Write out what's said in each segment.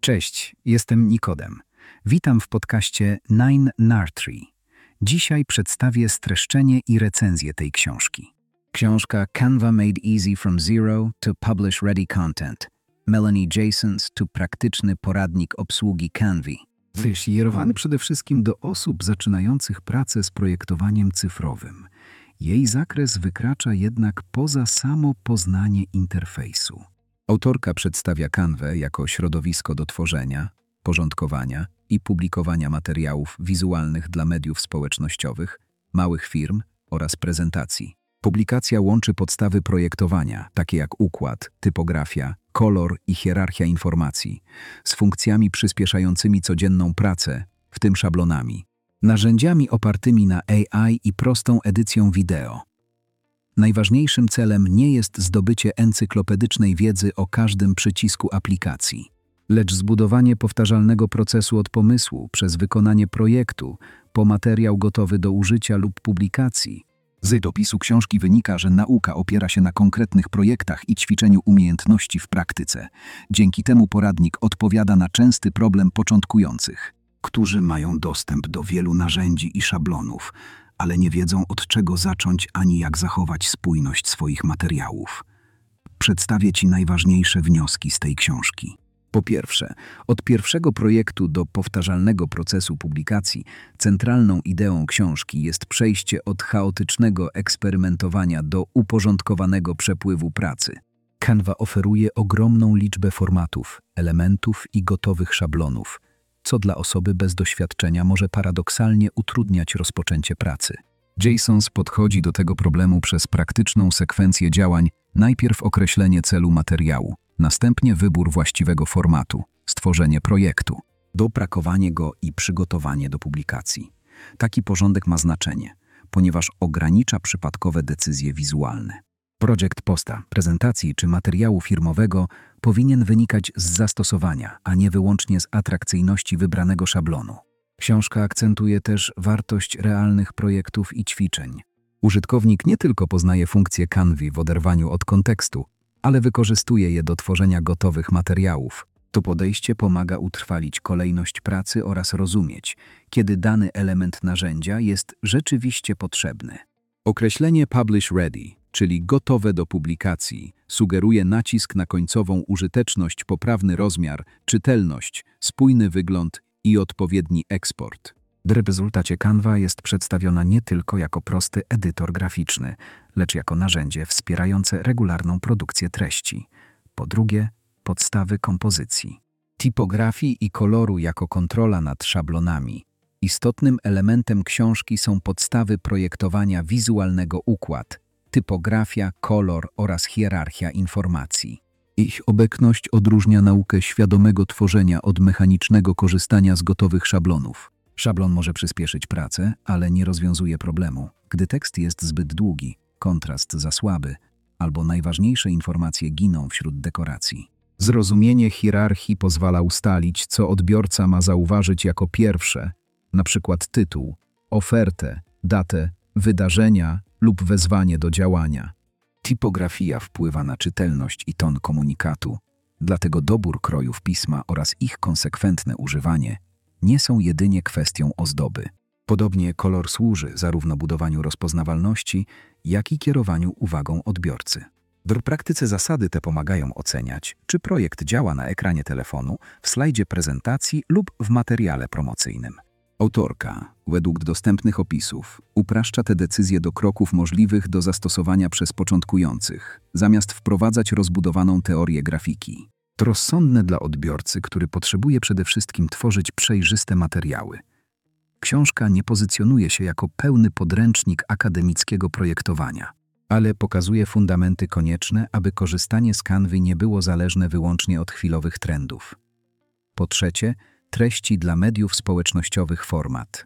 Cześć, jestem Nikodem. Witam w podcaście Nine Nartree. Dzisiaj przedstawię streszczenie i recenzję tej książki. Książka Canva Made Easy from Zero to Publish Ready Content. Melanie Jasons to praktyczny poradnik obsługi Canvy. Skierowany przede wszystkim do osób zaczynających pracę z projektowaniem cyfrowym. Jej zakres wykracza jednak poza samo poznanie interfejsu. Autorka przedstawia Canvę jako środowisko do tworzenia, porządkowania i publikowania materiałów wizualnych dla mediów społecznościowych, małych firm oraz prezentacji. Publikacja łączy podstawy projektowania, takie jak układ, typografia, kolor i hierarchia informacji, z funkcjami przyspieszającymi codzienną pracę, w tym szablonami, narzędziami opartymi na AI i prostą edycją wideo. Najważniejszym celem nie jest zdobycie encyklopedycznej wiedzy o każdym przycisku aplikacji, lecz zbudowanie powtarzalnego procesu od pomysłu przez wykonanie projektu po materiał gotowy do użycia lub publikacji. Z opisu książki wynika, że nauka opiera się na konkretnych projektach i ćwiczeniu umiejętności w praktyce. Dzięki temu poradnik odpowiada na częsty problem początkujących, którzy mają dostęp do wielu narzędzi i szablonów, ale nie wiedzą, od czego zacząć ani jak zachować spójność swoich materiałów. Przedstawię Ci najważniejsze wnioski z tej książki. Po pierwsze, od pierwszego projektu do powtarzalnego procesu publikacji centralną ideą książki jest przejście od chaotycznego eksperymentowania do uporządkowanego przepływu pracy. Canva oferuje ogromną liczbę formatów, elementów i gotowych szablonów, co dla osoby bez doświadczenia może paradoksalnie utrudniać rozpoczęcie pracy. Jasons podchodzi do tego problemu przez praktyczną sekwencję działań, najpierw określenie celu materiału, następnie wybór właściwego formatu, stworzenie projektu, dopracowanie go i przygotowanie do publikacji. Taki porządek ma znaczenie, ponieważ ogranicza przypadkowe decyzje wizualne. Projekt posta, prezentacji czy materiału firmowego powinien wynikać z zastosowania, a nie wyłącznie z atrakcyjności wybranego szablonu. Książka akcentuje też wartość realnych projektów i ćwiczeń. Użytkownik nie tylko poznaje funkcje Canvy w oderwaniu od kontekstu, ale wykorzystuje je do tworzenia gotowych materiałów. To podejście pomaga utrwalić kolejność pracy oraz rozumieć, kiedy dany element narzędzia jest rzeczywiście potrzebny. Określenie Publish Ready, czyli gotowe do publikacji, sugeruje nacisk na końcową użyteczność, poprawny rozmiar, czytelność, spójny wygląd i odpowiedni eksport. W rezultacie Canva jest przedstawiona nie tylko jako prosty edytor graficzny, lecz jako narzędzie wspierające regularną produkcję treści. Po drugie, podstawy kompozycji, typografii i koloru jako kontrola nad szablonami. Istotnym elementem książki są podstawy projektowania wizualnego: układ, typografia, kolor oraz hierarchia informacji. Ich obecność odróżnia naukę świadomego tworzenia od mechanicznego korzystania z gotowych szablonów. Szablon może przyspieszyć pracę, ale nie rozwiązuje problemu, gdy tekst jest zbyt długi, kontrast za słaby, albo najważniejsze informacje giną wśród dekoracji. Zrozumienie hierarchii pozwala ustalić, co odbiorca ma zauważyć jako pierwsze, na przykład tytuł, ofertę, datę, wydarzenia lub wezwanie do działania. Typografia wpływa na czytelność i ton komunikatu, dlatego dobór krojów pisma oraz ich konsekwentne używanie nie są jedynie kwestią ozdoby. Podobnie kolor służy zarówno budowaniu rozpoznawalności, jak i kierowaniu uwagą odbiorcy. W praktyce zasady te pomagają oceniać, czy projekt działa na ekranie telefonu, w slajdzie prezentacji lub w materiale promocyjnym. Autorka, według dostępnych opisów, upraszcza te decyzje do kroków możliwych do zastosowania przez początkujących, zamiast wprowadzać rozbudowaną teorię grafiki. To rozsądne dla odbiorcy, który potrzebuje przede wszystkim tworzyć przejrzyste materiały. Książka nie pozycjonuje się jako pełny podręcznik akademickiego projektowania, ale pokazuje fundamenty konieczne, aby korzystanie z Canvy nie było zależne wyłącznie od chwilowych trendów. Po trzecie, treści dla mediów społecznościowych format,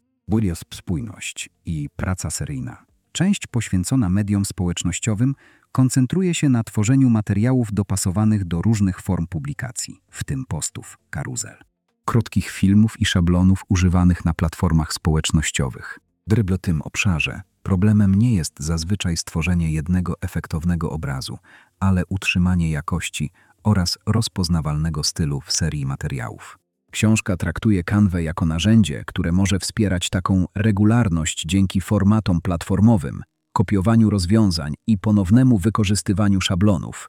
spójność i praca seryjna. Część poświęcona mediom społecznościowym koncentruje się na tworzeniu materiałów dopasowanych do różnych form publikacji, w tym postów, karuzel, krótkich filmów i szablonów używanych na platformach społecznościowych. W tym obszarze problemem nie jest zazwyczaj stworzenie jednego efektownego obrazu, ale utrzymanie jakości oraz rozpoznawalnego stylu w serii materiałów. Książka traktuje Canvę jako narzędzie, które może wspierać taką regularność dzięki formatom platformowym, kopiowaniu rozwiązań i ponownemu wykorzystywaniu szablonów.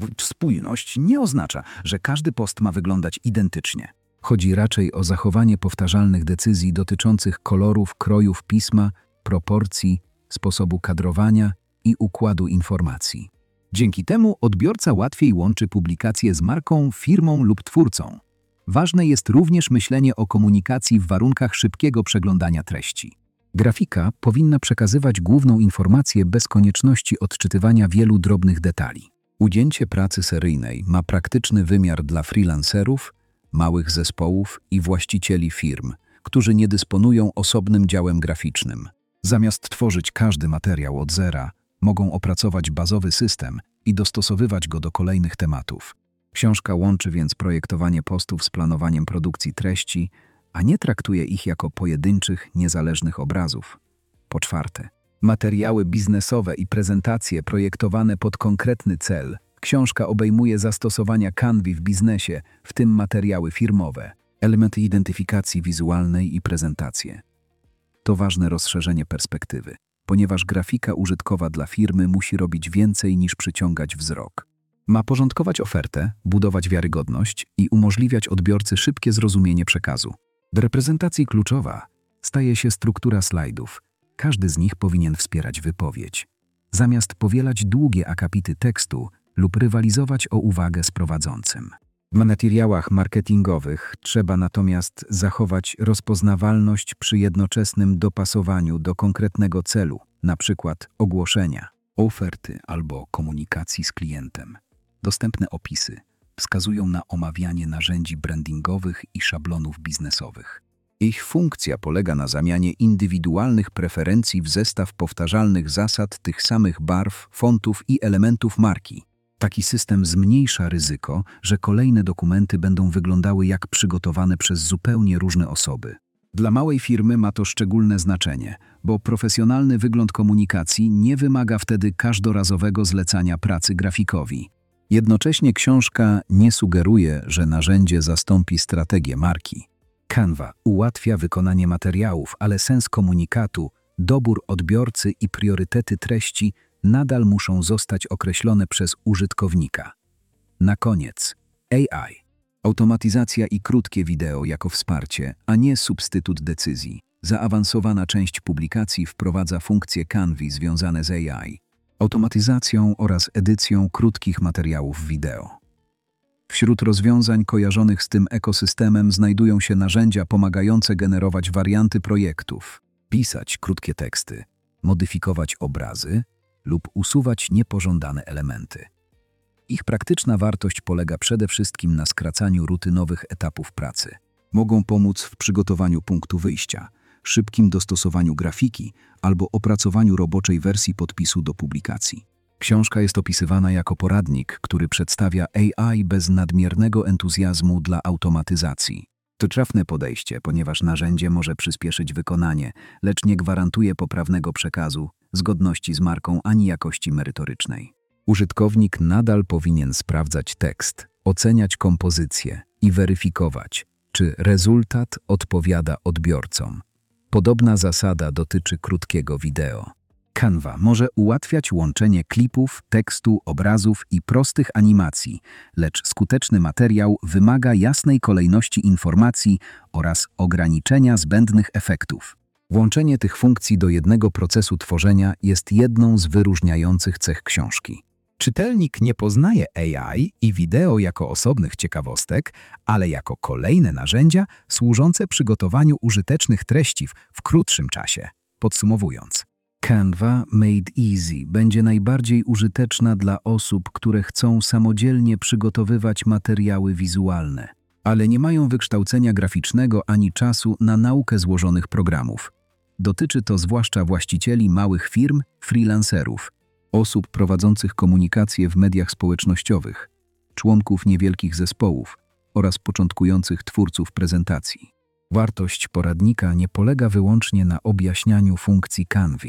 Spójność nie oznacza, że każdy post ma wyglądać identycznie. Chodzi raczej o zachowanie powtarzalnych decyzji dotyczących kolorów, krojów pisma, proporcji, sposobu kadrowania i układu informacji. Dzięki temu odbiorca łatwiej łączy publikację z marką, firmą lub twórcą. Ważne jest również myślenie o komunikacji w warunkach szybkiego przeglądania treści. Grafika powinna przekazywać główną informację bez konieczności odczytywania wielu drobnych detali. Ujęcie pracy seryjnej ma praktyczny wymiar dla freelancerów, małych zespołów i właścicieli firm, którzy nie dysponują osobnym działem graficznym. Zamiast tworzyć każdy materiał od zera, mogą opracować bazowy system i dostosowywać go do kolejnych tematów. Książka łączy więc projektowanie postów z planowaniem produkcji treści, a nie traktuje ich jako pojedynczych, niezależnych obrazów. Po czwarte, materiały biznesowe i prezentacje projektowane pod konkretny cel. Książka obejmuje zastosowania Canvy w biznesie, w tym materiały firmowe, elementy identyfikacji wizualnej i prezentacje. To ważne rozszerzenie perspektywy, ponieważ grafika użytkowa dla firmy musi robić więcej niż przyciągać wzrok. Ma porządkować ofertę, budować wiarygodność i umożliwiać odbiorcy szybkie zrozumienie przekazu. Do reprezentacji kluczowa staje się struktura slajdów. Każdy z nich powinien wspierać wypowiedź. Zamiast powielać długie akapity tekstu lub rywalizować o uwagę z prowadzącym. W materiałach marketingowych trzeba natomiast zachować rozpoznawalność przy jednoczesnym dopasowaniu do konkretnego celu, np. ogłoszenia, oferty albo komunikacji z klientem. Dostępne opisy wskazują na omawianie narzędzi brandingowych i szablonów biznesowych. Ich funkcja polega na zamianie indywidualnych preferencji w zestaw powtarzalnych zasad tych samych barw, fontów i elementów marki. Taki system zmniejsza ryzyko, że kolejne dokumenty będą wyglądały jak przygotowane przez zupełnie różne osoby. Dla małej firmy ma to szczególne znaczenie, bo profesjonalny wygląd komunikacji nie wymaga wtedy każdorazowego zlecania pracy grafikowi. Jednocześnie książka nie sugeruje, że narzędzie zastąpi strategię marki. Canva ułatwia wykonanie materiałów, ale sens komunikatu, dobór odbiorcy i priorytety treści nadal muszą zostać określone przez użytkownika. Na koniec, AI. Automatyzacja i krótkie wideo jako wsparcie, a nie substytut decyzji. Zaawansowana część publikacji wprowadza funkcje Canvy związane z AI, automatyzacją oraz edycją krótkich materiałów wideo. Wśród rozwiązań kojarzonych z tym ekosystemem znajdują się narzędzia pomagające generować warianty projektów, pisać krótkie teksty, modyfikować obrazy lub usuwać niepożądane elementy. Ich praktyczna wartość polega przede wszystkim na skracaniu rutynowych etapów pracy. Mogą pomóc w przygotowaniu punktu wyjścia, szybkim dostosowaniu grafiki albo opracowaniu roboczej wersji podpisu do publikacji. Książka jest opisywana jako poradnik, który przedstawia AI bez nadmiernego entuzjazmu dla automatyzacji. To trafne podejście, ponieważ narzędzie może przyspieszyć wykonanie, lecz nie gwarantuje poprawnego przekazu, zgodności z marką ani jakości merytorycznej. Użytkownik nadal powinien sprawdzać tekst, oceniać kompozycję i weryfikować, czy rezultat odpowiada odbiorcom. Podobna zasada dotyczy krótkiego wideo. Canva może ułatwiać łączenie klipów, tekstu, obrazów i prostych animacji, lecz skuteczny materiał wymaga jasnej kolejności informacji oraz ograniczenia zbędnych efektów. Włączenie tych funkcji do jednego procesu tworzenia jest jedną z wyróżniających cech książki. Czytelnik nie poznaje AI i wideo jako osobnych ciekawostek, ale jako kolejne narzędzia służące przygotowaniu użytecznych treści w krótszym czasie. Podsumowując, Canva Made Easy będzie najbardziej użyteczna dla osób, które chcą samodzielnie przygotowywać materiały wizualne, ale nie mają wykształcenia graficznego ani czasu na naukę złożonych programów. Dotyczy to zwłaszcza właścicieli małych firm, freelancerów, osób prowadzących komunikację w mediach społecznościowych, członków niewielkich zespołów oraz początkujących twórców prezentacji. Wartość poradnika nie polega wyłącznie na objaśnianiu funkcji Canvy,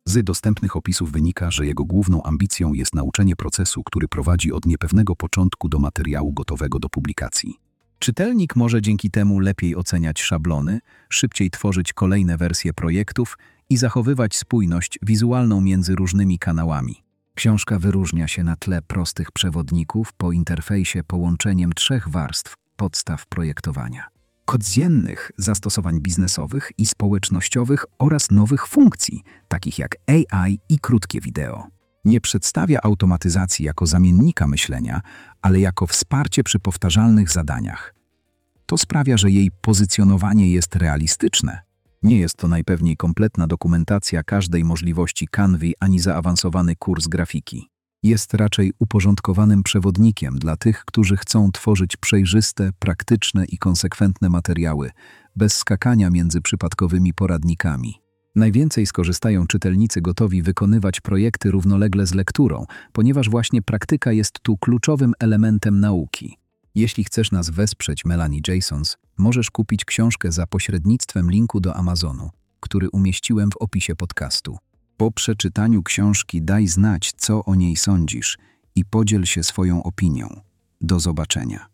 Z dostępnych opisów wynika, że jego główną ambicją jest nauczenie procesu, który prowadzi od niepewnego początku do materiału gotowego do publikacji. Czytelnik może dzięki temu lepiej oceniać szablony, szybciej tworzyć kolejne wersje projektów i zachowywać spójność wizualną między różnymi kanałami. Książka wyróżnia się na tle prostych przewodników po interfejsie połączeniem 3 warstw podstaw projektowania: codziennych zastosowań biznesowych i społecznościowych oraz nowych funkcji, takich jak AI i krótkie wideo. Nie przedstawia automatyzacji jako zamiennika myślenia, ale jako wsparcie przy powtarzalnych zadaniach. To sprawia, że jej pozycjonowanie jest realistyczne. Nie jest to najpewniej kompletna dokumentacja każdej możliwości Canvy ani zaawansowany kurs grafiki. Jest raczej uporządkowanym przewodnikiem dla tych, którzy chcą tworzyć przejrzyste, praktyczne i konsekwentne materiały, bez skakania między przypadkowymi poradnikami. Najwięcej skorzystają czytelnicy gotowi wykonywać projekty równolegle z lekturą, ponieważ właśnie praktyka jest tu kluczowym elementem nauki. Jeśli chcesz nas wesprzeć, Melanie Jasons, możesz kupić książkę za pośrednictwem linku do Amazonu, który umieściłem w opisie podcastu. Po przeczytaniu książki daj znać, co o niej sądzisz i podziel się swoją opinią. Do zobaczenia.